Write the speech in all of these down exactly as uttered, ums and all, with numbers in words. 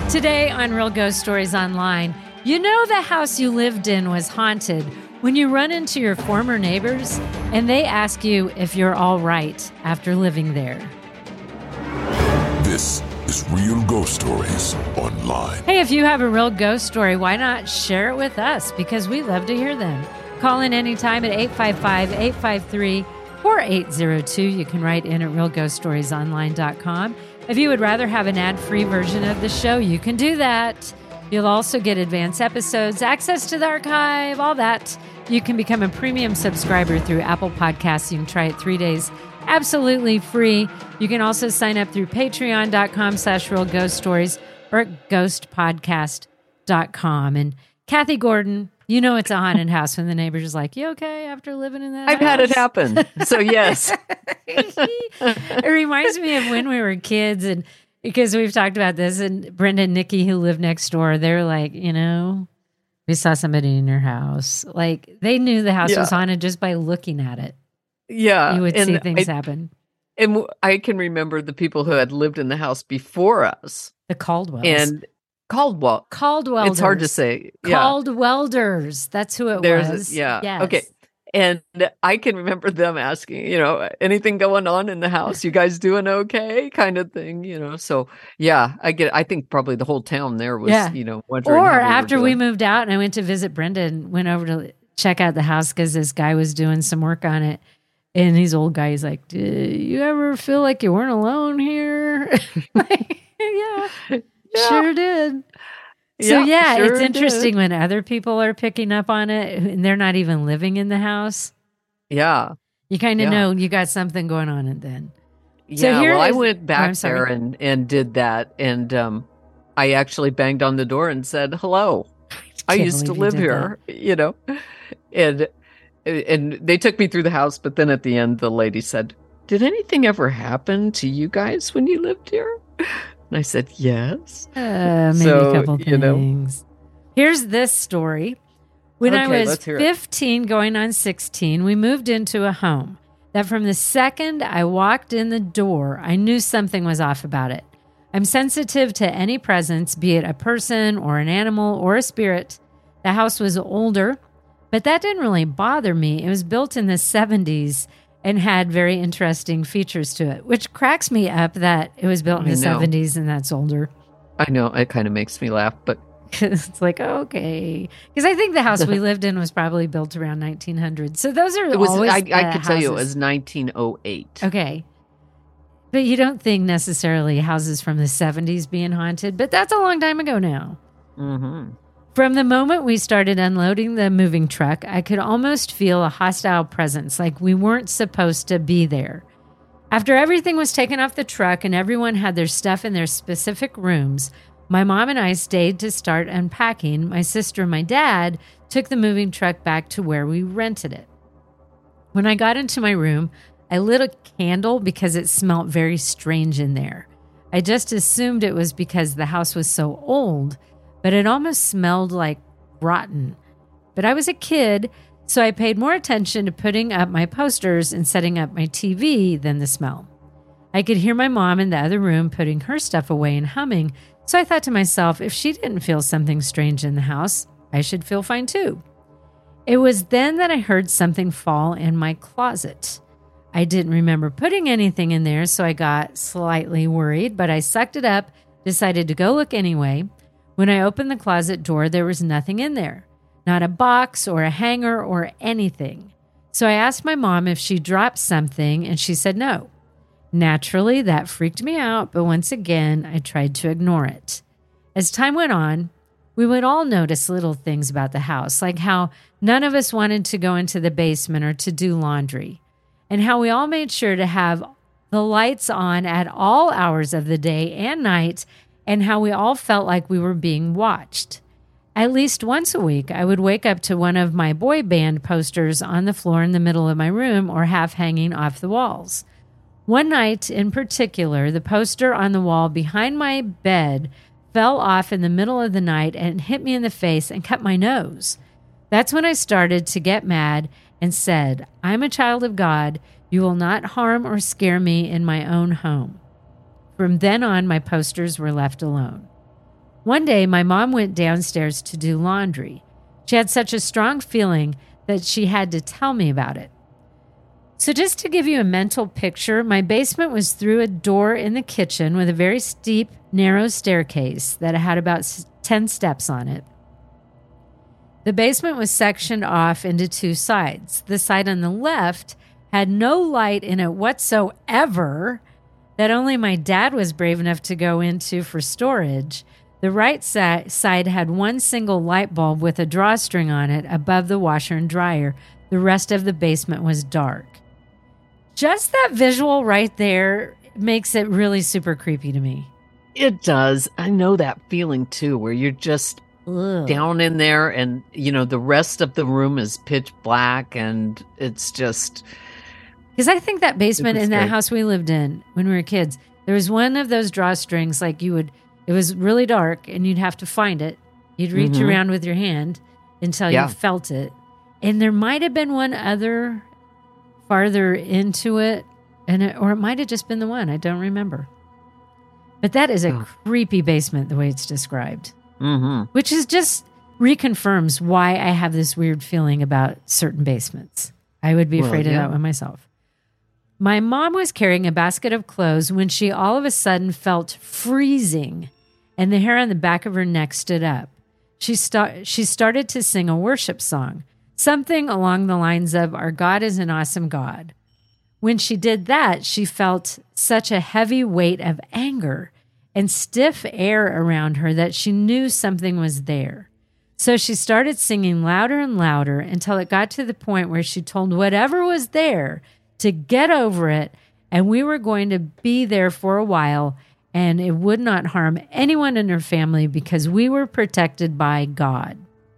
Today on Real Ghost Stories Online, you know the house you lived in was haunted when you run into your former neighbors and they ask you if you're all right after living there. This is Real Ghost Stories Online. Hey, if you have a real ghost story, why not share it with us? Because we love to hear them. Call in anytime at eight five five, eight five three, four eight zero two. You can write in at real ghost stories online dot com. If you would rather have an ad-free version of the show, you can do that. You'll also get advanced episodes, access to the archive, all that. You can become a premium subscriber through Apple Podcasts. You can try it three days absolutely free. You can also sign up through patreon.com slash real ghost stories or at ghost podcast dot com. And Kathy Gordon, you know it's a haunted house when the neighbors is like, you okay after living in that I've house? had it happen. So yes. It reminds me of when we were kids, and because we've talked about this, and Brenda and Nikki, who live next door, they're like, you know, we saw somebody in your house. Like, they knew the house Yeah. was haunted just by looking at it. Yeah. You would and see things I, happen. And w- I can remember the people who had lived in the house before us. The Caldwells. And Caldwell. Caldwelders. It's hard to say. Yeah. Caldwelders. That's who it There's was. A, yeah. Yes. Okay. And I can remember them asking, you know, anything going on in the house? You guys doing okay? Kind of thing, you know. So yeah, I get. I think probably the whole town there was, Yeah. you know, wondering. Or how we after were we doing. moved out and I went to visit Brenda and went over to check out the house because this guy was doing some work on it. And he's old guy, he's like, do you ever feel like you weren't alone here? Like, yeah, Yeah. sure did. So Yeah, yeah, sure it's interesting did. when other people are picking up on it and they're not even living in the house. Yeah. You kind of Yeah. know you got something going on and then. So Yeah, here well, I is- went Oh, back I'm sorry. there and, and did that. And um, I actually banged on the door and said, hello. I Can't used to believe you live did here, you know. And and they took me through the house. But then at the end, the lady said, did anything ever happen to you guys when you lived here? And I said, yes. Uh, maybe So, a couple you know. things. Here's this story. When I Okay, was let's hear it. fifteen going on sixteen, we moved into a home that from the second I walked in the door, I knew something was off about it. I'm sensitive to any presence, be it a person or an animal or a spirit. The house was older, but that didn't really bother me. It was built in the seventies and had very interesting features to it, which cracks me up that it was built in I the know. seventies and that's older. I know it kind of makes me laugh, but It's like, okay. Because I think the house we lived in was probably built around nineteen hundred. So those are it was. always I, the I could tell you it houses. was nineteen oh eight. Okay. But you don't think necessarily houses from the seventies being haunted, but that's a long time ago now. Mm-hmm. From the moment we started unloading the moving truck, I could almost feel a hostile presence, like we weren't supposed to be there. After everything was taken off the truck and everyone had their stuff in their specific rooms, my mom and I stayed to start unpacking. My sister and my dad took the moving truck back to where we rented it. When I got into my room, I lit a candle because it smelled very strange in there. I just assumed it was because the house was so old, but it almost smelled like rotten. But I was a kid, so I paid more attention to putting up my posters and setting up my T V than the smell. I could hear my mom in the other room putting her stuff away and humming, so I thought to myself, if she didn't feel something strange in the house, I should feel fine too. It was then that I heard something fall in my closet. I didn't remember putting anything in there, so I got slightly worried, but I sucked it up, decided to go look anyway. When I opened the closet door, there was nothing in there, not a box or a hanger or anything. So I asked my mom if she dropped something, and she said no. Naturally, that freaked me out, but once again, I tried to ignore it. As time went on, we would all notice little things about the house, like how none of us wanted to go into the basement or to do laundry, and how we all made sure to have the lights on at all hours of the day and night, and how we all felt like we were being watched. At least once a week, I would wake up to one of my boy band posters on the floor in the middle of my room or half hanging off the walls. One night in particular, the poster on the wall behind my bed fell off in the middle of the night and hit me in the face and cut my nose. That's when I started to get mad and said, I'm a child of God. You will not harm or scare me in my own home. From then on, my posters were left alone. One day, my mom went downstairs to do laundry. She had such a strong feeling that she had to tell me about it. So just to give you a mental picture, my basement was through a door in the kitchen with a very steep, narrow staircase that had about ten steps on it. The basement was sectioned off into two sides. The side on the left had no light in it whatsoever that only my dad was brave enough to go into for storage. The right si- side had one single light bulb with a drawstring on it above the washer and dryer. The rest of the basement was dark. Just that visual right there makes it really super creepy to me. It does. I know that feeling too, where you're just Ugh. down in there and, you know, the rest of the room is pitch black and it's just... Because I think that basement Super in that scary. house we lived in when we were kids, there was one of those drawstrings, like you would, it was really dark and you'd have to find it. You'd reach Mhm. around with your hand until Yeah. you felt it. And there might have been one other farther into it, and it, or it might have just been the one. I don't remember. But that is a Oh. creepy basement the way it's described, Mm-hmm. which is just reconfirms why I have this weird feeling about certain basements. I would be Well, afraid of yeah. that one myself. My mom was carrying a basket of clothes when she all of a sudden felt freezing and the hair on the back of her neck stood up. She, sta- she started to sing a worship song, something along the lines of, "Our God is an awesome God." When she did that, she felt such a heavy weight of anger and stiff air around her that she knew something was there. So she started singing louder and louder until it got to the point where she told whatever was there to get over it, and we were going to be there for a while, and it would not harm anyone in her family because we were protected by God.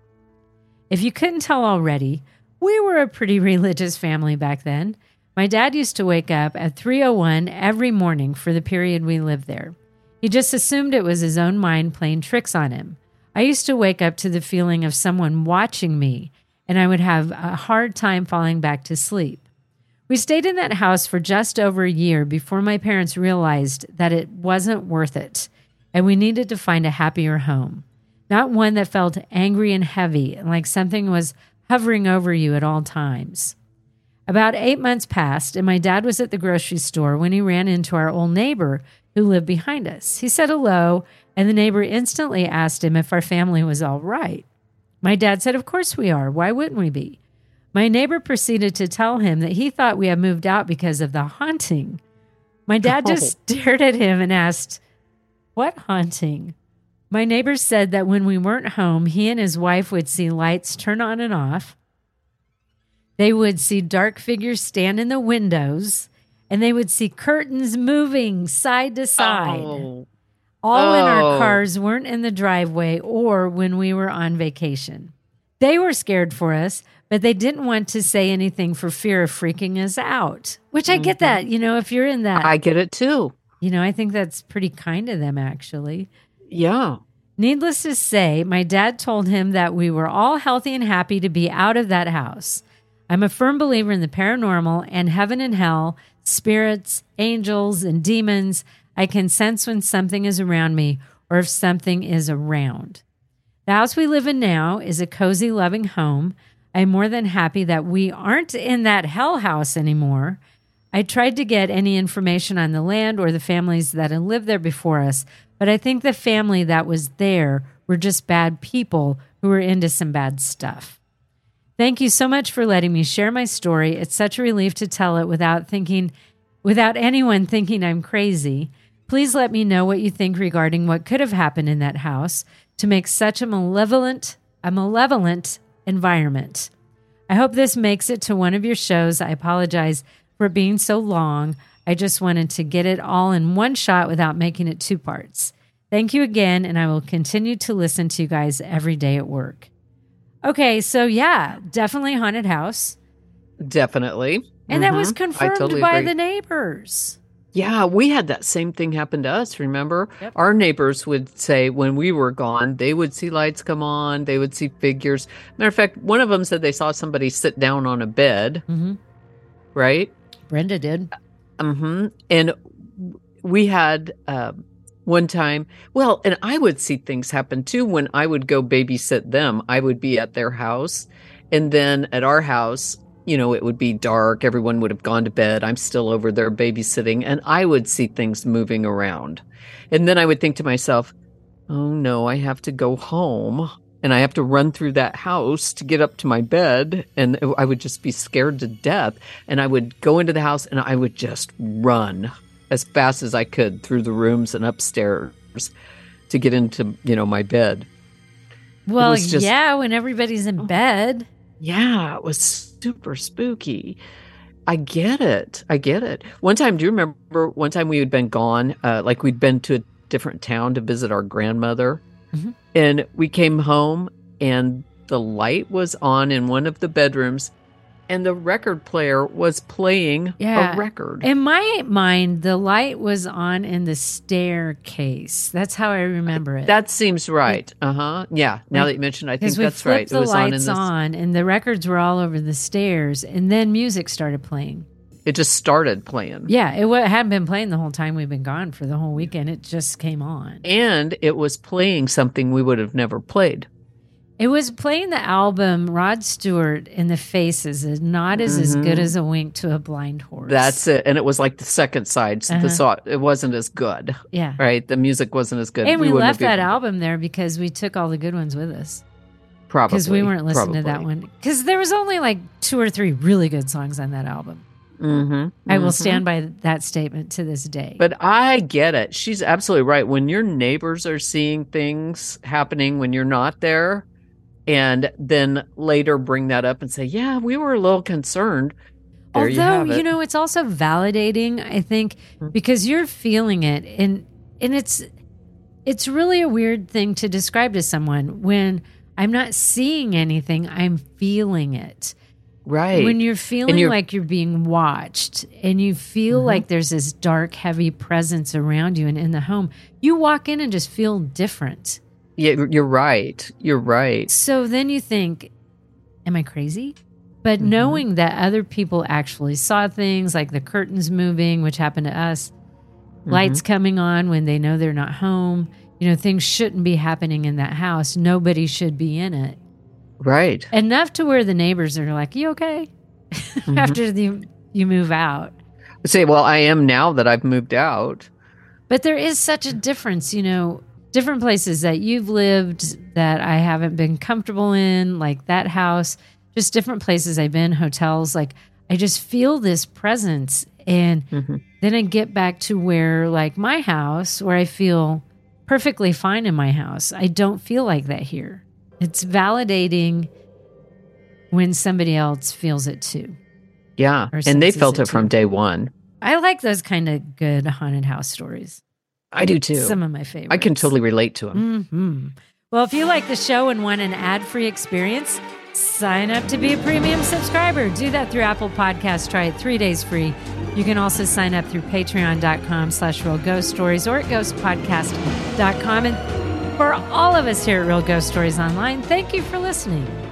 If you couldn't tell already, we were a pretty religious family back then. My dad used to wake up at three oh one every morning for the period we lived there. He just assumed it was his own mind playing tricks on him. I used to wake up to the feeling of someone watching me, and I would have a hard time falling back to sleep. We stayed in that house for just over a year before my parents realized that it wasn't worth it, and we needed to find a happier home. Not one that felt angry and heavy, and like something was hovering over you at all times. About eight months passed, and my dad was at the grocery store when he ran into our old neighbor who lived behind us. He said hello, and the neighbor instantly asked him if our family was all right. My dad said, "Of course we are. Why wouldn't we be?" My neighbor proceeded to tell him that he thought we had moved out because of the haunting. My dad just Oh. stared at him and asked, "What haunting?" My neighbor said that when we weren't home, he and his wife would see lights turn on and off. They would see dark figures stand in the windows, and they would see curtains moving side to side. Oh. All when our Oh. cars weren't in the driveway or when we were on vacation. They were scared for us, but they didn't want to say anything for fear of freaking us out, which I get that. You know, if you're in that, I get it too. you know, I think that's pretty kind of them, actually. Yeah. Needless to say, my dad told him that we were all healthy and happy to be out of that house. I'm a firm believer in the paranormal and heaven and hell, spirits, angels, and demons. I can sense when something is around me or if something is around. The house we live in now is a cozy, loving home. I'm more than happy that we aren't in that hell house anymore. I tried to get any information on the land or the families that had lived there before us, but I think the family that was there were just bad people who were into some bad stuff. Thank you so much for letting me share my story. It's such a relief to tell it without thinking, without anyone thinking I'm crazy. Please let me know what you think regarding what could have happened in that house to make such a malevolent, a malevolent environment. I hope this makes it to one of your shows. I apologize for it being so long. I just wanted to get it all in one shot without making it two parts. Thank you again, and I will continue to listen to you guys every day at work. Okay, so yeah, definitely haunted house. Definitely. And that was Mhm. I confirmed totally by agree. the neighbors. Yeah, we had that same thing happen to us, remember? Yep. Our neighbors would say when we were gone, they would see lights come on, they would see figures. Matter of fact, one of them said they saw somebody sit down on a bed, Mm-hmm. right? Brenda did. Mm-hmm. And we had, um, one time, well, and I would see things happen too when I would go babysit them. I would be at their house, and then at our house, you know, it would be dark. Everyone would have gone to bed. I'm still over there babysitting, and I would see things moving around. And then I would think to myself, oh no, I have to go home and I have to run through that house to get up to my bed. And I would just be scared to death. And I would go into the house and I would just run as fast as I could through the rooms and upstairs to get into, you know, my bed. Well, just, yeah, when everybody's in bed. Yeah, it was super spooky. I get it. I get it. One time, do you remember one time we had been gone, uh, like we'd been to a different town to visit our grandmother, mm-hmm. and we came home and the light was on in one of the bedrooms and the record player was playing yeah. a record. In my mind, the light was on in the staircase. That's how I remember it. That seems right. Uh-huh. Yeah. Now that you mentioned, I think that's right. The it was lights on, in the... on and the records were all over the stairs, and then music started playing. It just started playing. Yeah, it w- hadn't been playing the whole time we've been gone for the whole weekend. It just came on. And it was playing something we would have never played. It was playing the album Rod Stewart in the Faces. Is Not as, mm-hmm. as good as a wink to a blind horse. That's it. And it was like the second side. So uh-huh. the song, it wasn't as good. Yeah. Right? The music wasn't as good. And we, we left that even... album there because we took all the good ones with us. Probably. Because we weren't listening probably. to that one. Because there was only like two or three really good songs on that album. Mm-hmm. I will mm-hmm. stand by that statement to this day. But I get it. She's absolutely right. When your neighbors are seeing things happening when you're not there, and then later bring that up and say, yeah, we were a little concerned. There Although, you have it. you know, it's also validating, I think, because you're feeling it. And and it's it's really a weird thing to describe to someone when I'm not seeing anything, I'm feeling it. Right. When you're feeling you're, like you're being watched and you feel mm-hmm. like there's this dark, heavy presence around you and in the home, you walk in and just feel different. Yeah, you're right. You're right. So then you think, am I crazy? But mm-hmm. knowing that other people actually saw things like the curtains moving, which happened to us, mm-hmm. lights coming on when they know they're not home, you know, things shouldn't be happening in that house. Nobody should be in it. Right. Enough to where the neighbors are like, you okay? Mm-hmm. After the, you move out. I say, well, I am now that I've moved out. But there is such a difference, you know, different places that you've lived that I haven't been comfortable in, like that house, just different places I've been, hotels. Like I just feel this presence. And mm-hmm. then I get back to where like my house, where I feel perfectly fine in my house. I don't feel like that here. It's validating when somebody else feels it too. Yeah. And they felt it, it from day one. I like those kind of good haunted house stories. I do too. Some of my favorites. I can totally relate to them. Mm-hmm. Well, if you like the show and want an ad-free experience, sign up to be a premium subscriber. Do that through Apple Podcasts. Try it three days free. You can also sign up through patreon.com slash real ghost stories or at ghost podcast dot com. And for all of us here at Real Ghost Stories Online, thank you for listening.